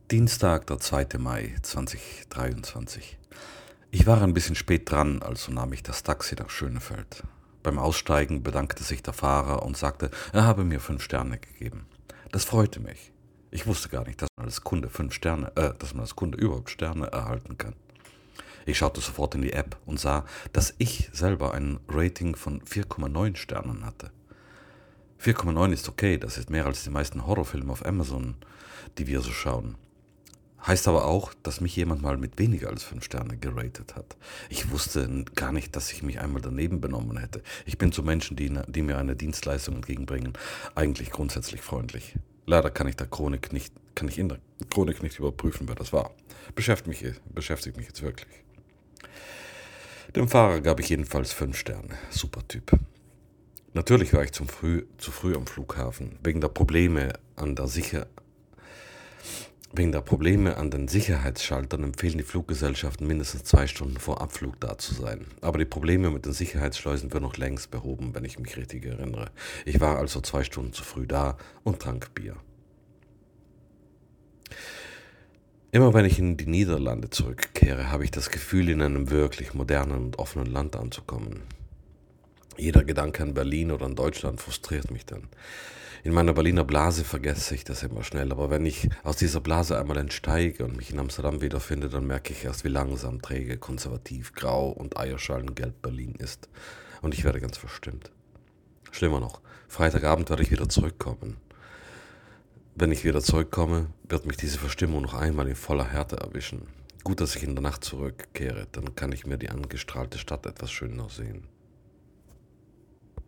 Dienstag, der 2. Mai 2023. Ich war ein bisschen spät dran, also nahm ich das Taxi nach Schönefeld. Beim Aussteigen bedankte sich der Fahrer und sagte, er habe mir 5 Sterne gegeben. Das freute mich. Ich wusste gar nicht, dass man als Kunde überhaupt Sterne erhalten kann. Ich schaute sofort in die App und sah, dass ich selber ein Rating von 4,9 Sternen hatte. 4,9 ist okay, das ist mehr als die meisten Horrorfilme auf Amazon, die wir so schauen. Heißt aber auch, dass mich jemand mal mit weniger als 5 Sterne geratet hat. Ich wusste gar nicht, dass ich mich einmal daneben benommen hätte. Ich bin zu Menschen, die mir eine Dienstleistung entgegenbringen, eigentlich grundsätzlich freundlich. Leider kann ich in der Chronik nicht überprüfen, wer das war. Beschäftigt mich jetzt wirklich. Dem Fahrer gab ich jedenfalls 5 Sterne. Super Typ. Natürlich war ich zu früh am Flughafen, wegen der Probleme an den Sicherheitsschaltern empfehlen die Fluggesellschaften mindestens 2 Stunden vor Abflug da zu sein. Aber die Probleme mit den Sicherheitsschleusen wurden noch längst behoben, wenn ich mich richtig erinnere. Ich war also 2 Stunden zu früh da und trank Bier. Immer wenn ich in die Niederlande zurückkehre, habe ich das Gefühl, in einem wirklich modernen und offenen Land anzukommen. Jeder Gedanke an Berlin oder an Deutschland frustriert mich dann. In meiner Berliner Blase vergesse ich das immer schnell, aber wenn ich aus dieser Blase einmal entsteige und mich in Amsterdam wiederfinde, dann merke ich erst, wie langsam, träge, konservativ, grau und eierschalengelb Berlin ist. Und ich werde ganz verstimmt. Schlimmer noch, Freitagabend werde ich wieder zurückkommen. Wenn ich wieder zurückkomme, wird mich diese Verstimmung noch einmal in voller Härte erwischen. Gut, dass ich in der Nacht zurückkehre, dann kann ich mir die angestrahlte Stadt etwas schöner sehen.